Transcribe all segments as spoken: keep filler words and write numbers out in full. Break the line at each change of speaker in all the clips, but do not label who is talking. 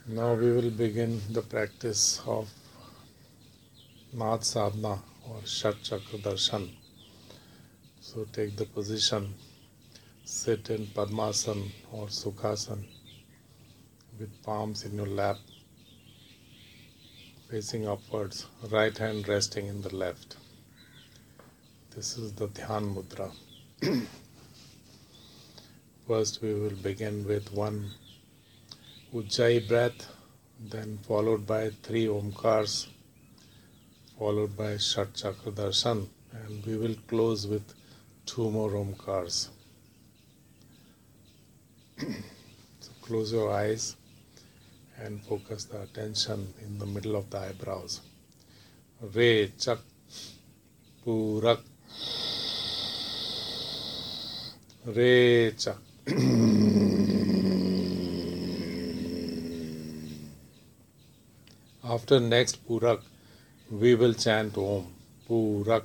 Now we will begin the practice of Nath Sadhana or Shat Chakra Darshan. So take the position, sit in Padmasana or Sukhasana with palms in your lap, facing upwards, right hand resting in the left. This is the Dhyan Mudra. First we will begin with one Ujjayi breath, then followed by three Omkars, followed by Shat Chakra Darshan, and we will close with two more Omkars. So close your eyes and focus the attention in the middle of the eyebrows. Re Chak Purak Re Chak. After next Purak, we will chant Om. Purak.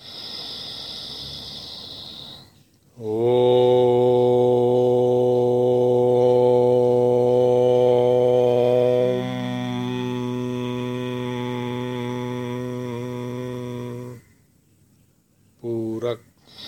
Om. Purak.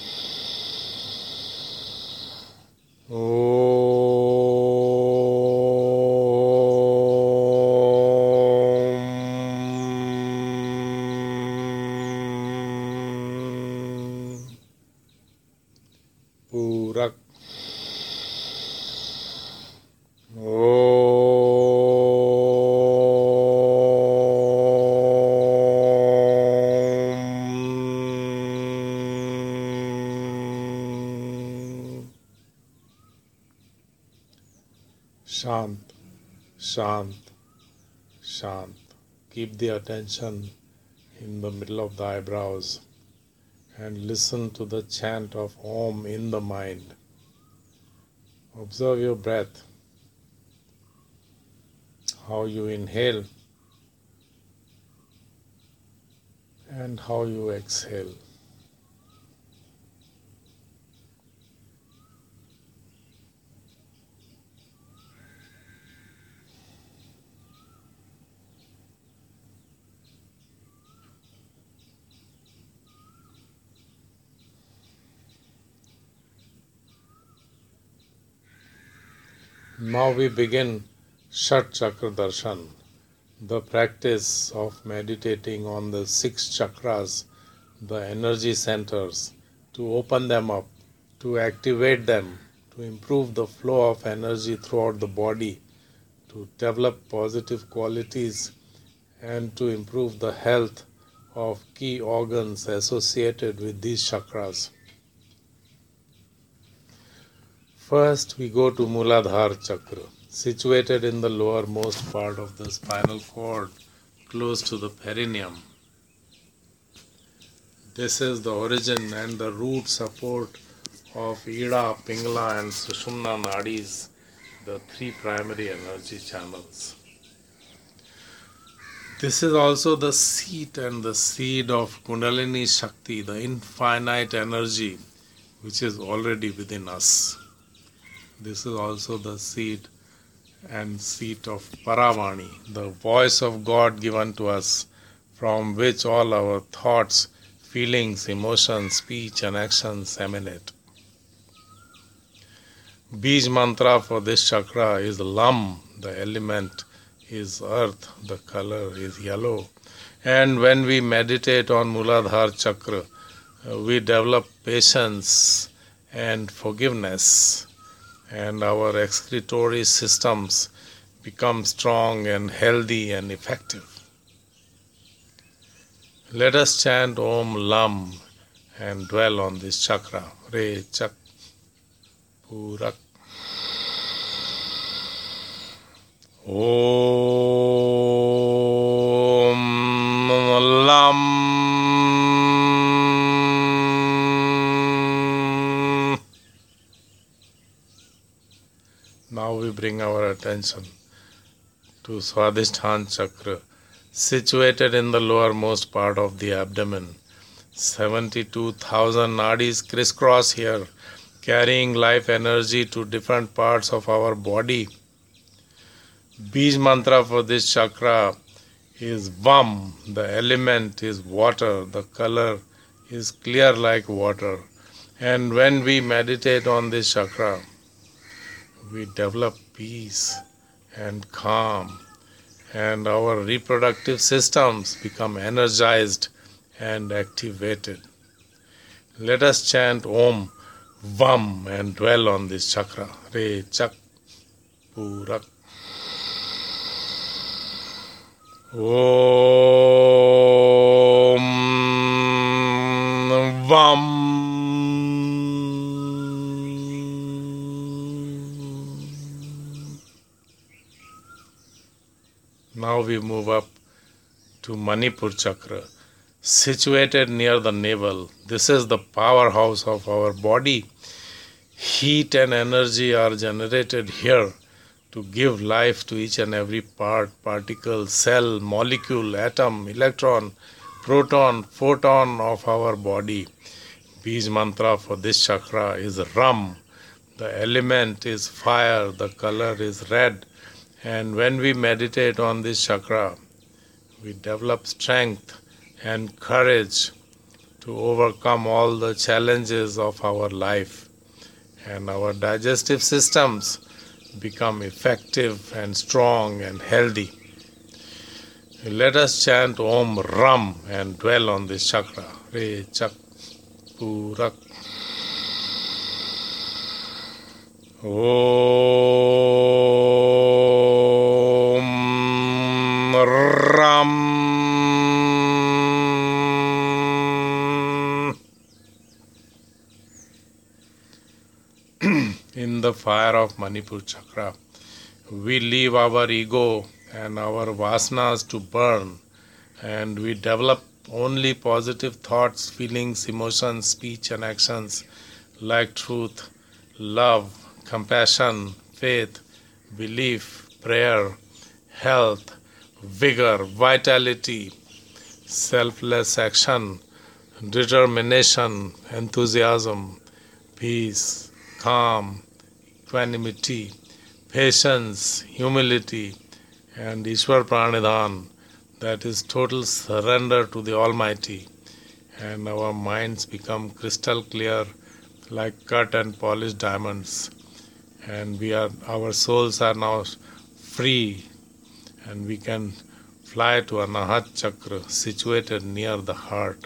Purak. Shant, Shant, Shant. Keep the attention in the middle of the eyebrows and listen to the chant of Om in the mind. Observe your breath, how you inhale and how you exhale. Now we begin Shat Chakra Darshan, the practice of meditating on the six chakras, the energy centers, to open them up, to activate them, to improve the flow of energy throughout the body, to develop positive qualities, and to improve the health of key organs associated with these chakras. First, we go to Muladhara Chakra, situated in the lowermost part of the spinal cord, close to the perineum. This is the origin and the root support of Ida, Pingala and Sushumna Nadis, the three primary energy channels. This is also the seat and the seed of Kundalini Shakti, the infinite energy which is already within us. This is also the seed and seat of Paravani, the voice of God given to us, from which all our thoughts, feelings, emotions, speech and actions emanate. Bij mantra for this chakra is Lam, the element is earth, the color is yellow. And when we meditate on Muladhara Chakra, we develop patience and forgiveness, and our excretory systems become strong and healthy and effective. Let us chant Om Lam and dwell on this chakra. Re Chak Purak. Om Lam. Now we bring our attention to Swadhisthana Chakra, situated in the lowermost part of the abdomen. seventy-two thousand nadis crisscross here, carrying life energy to different parts of our body. Bij mantra for this chakra is Vam. The element is water. The color is clear like water. And when we meditate on this chakra, we develop peace and calm, and our reproductive systems become energized and activated. Let us chant Om Vam and dwell on this chakra. Re Chak Purak. Om Vam. Now we move up to Manipur chakra, situated near the navel. This is the powerhouse of our body. Heat and energy are generated here to give life to each and every part, particle, cell, molecule, atom, electron, proton, photon of our body. Bij mantra for this chakra is Ram. The element is fire, the color is red. And when we meditate on this chakra, we develop strength and courage to overcome all the challenges of our life. And our digestive systems become effective and strong and healthy. Let us chant Om Ram and dwell on this chakra. Re Chak Purak. Om Ram. In the fire of Manipur chakra, we leave our ego and our vasanas to burn, and we develop only positive thoughts, feelings, emotions, speech and actions like truth, love, compassion, faith, belief, prayer, health, vigor, vitality, selfless action, determination, enthusiasm, peace, calm, equanimity, patience, humility, and Ishwar Pranidhan, that is total surrender to the Almighty, and our minds become crystal clear like cut and polished diamonds, and we are our souls are now free, and we can fly to Anahat Chakra situated near the heart.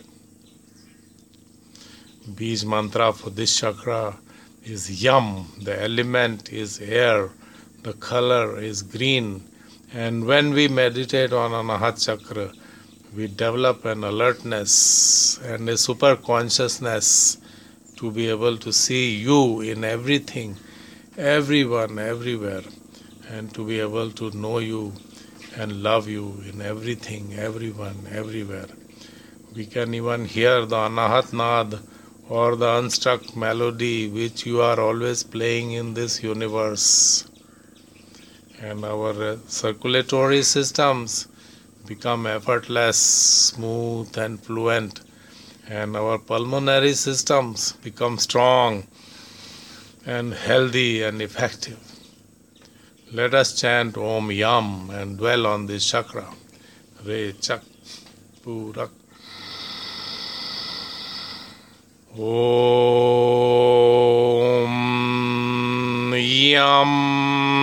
Bij mantra for this chakra is Yam. The element is air. The color is green. And when we meditate on Anahat Chakra, we develop an alertness and a super consciousness to be able to see you in everything, everyone, everywhere, and to be able to know you and love you in everything, everyone, everywhere. We can even hear the Anahat Nad or the unstruck melody which you are always playing in this universe. And our circulatory systems become effortless, smooth and fluent, and our pulmonary systems become strong and healthy and effective. Let us chant Om Yam and dwell on this chakra. Re Chak Purak. Om Yam.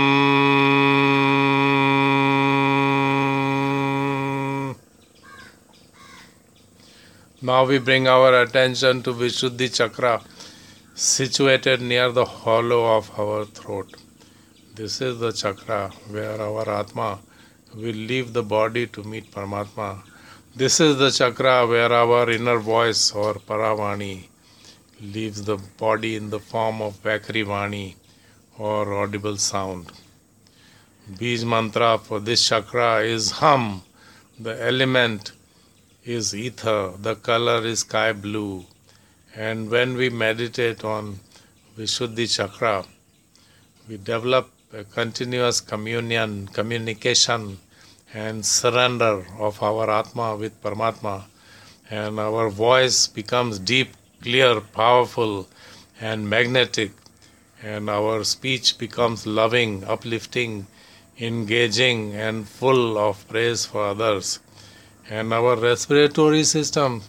Now we bring our attention to Vishuddhi Chakra, situated near the hollow of our throat. This is the chakra where our Atma will leave the body to meet Paramatma. This is the chakra where our inner voice or Paravani leaves the body in the form of Vakri Vani or audible sound. Bij mantra for this chakra is Hum. The element is ether. The color is sky blue. And when we meditate on Vishuddhi Chakra, we develop a continuous communion, communication and surrender of our Atma with Paramatma, and our voice becomes deep, clear, powerful and magnetic, and our speech becomes loving, uplifting, engaging and full of praise for others. And our respiratory system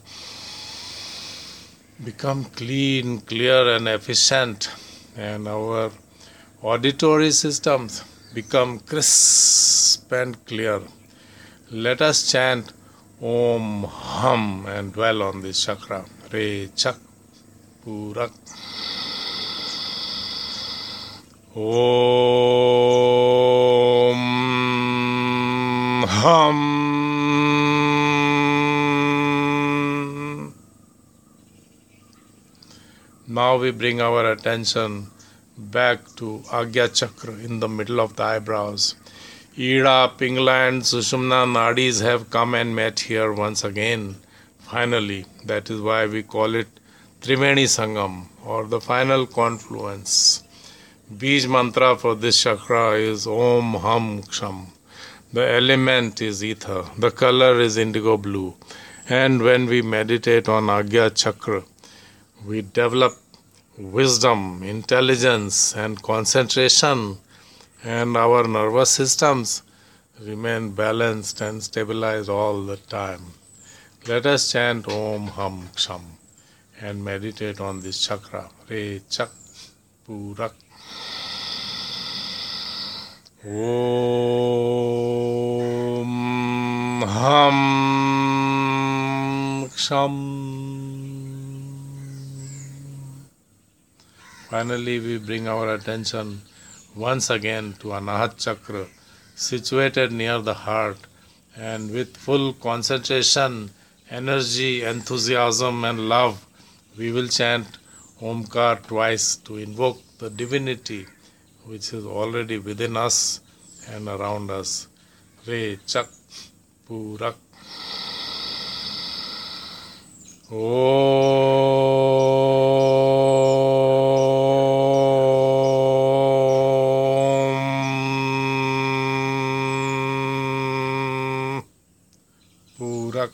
become clean, clear and efficient, and our auditory systems become crisp and clear. Let us chant Om Hum and dwell on this chakra. Re Chak Purak. Om Hum. Now we bring our attention back to Agya Chakra in the middle of the eyebrows. Ida, Pingala and Sushumna Nadis have come and met here once again. Finally, that is why we call it Triveni Sangam, or the final confluence. Bij mantra for this chakra is Om Hum Ksham. The element is ether. The color is indigo blue. And when we meditate on Agya Chakra, we develop wisdom, intelligence and concentration, and our nervous systems remain balanced and stabilized all the time. Let us chant Om Hum Ksham and meditate on this chakra. Re Chak Purak. Om Hum Ksham. Finally, we bring our attention once again to Anahat Chakra, situated near the heart, and with full concentration, energy, enthusiasm and love, we will chant Omkar twice to invoke the divinity which is already within us and around us. Re Chak Purak. Om Purak.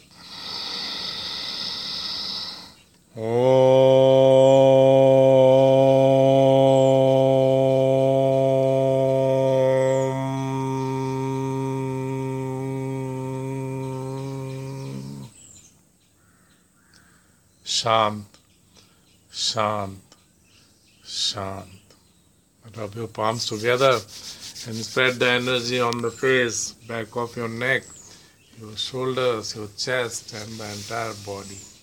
Shant, Shant, Shant. Rub your palms together and spread the energy on the face, back of your neck, your shoulders, your chest and the entire body.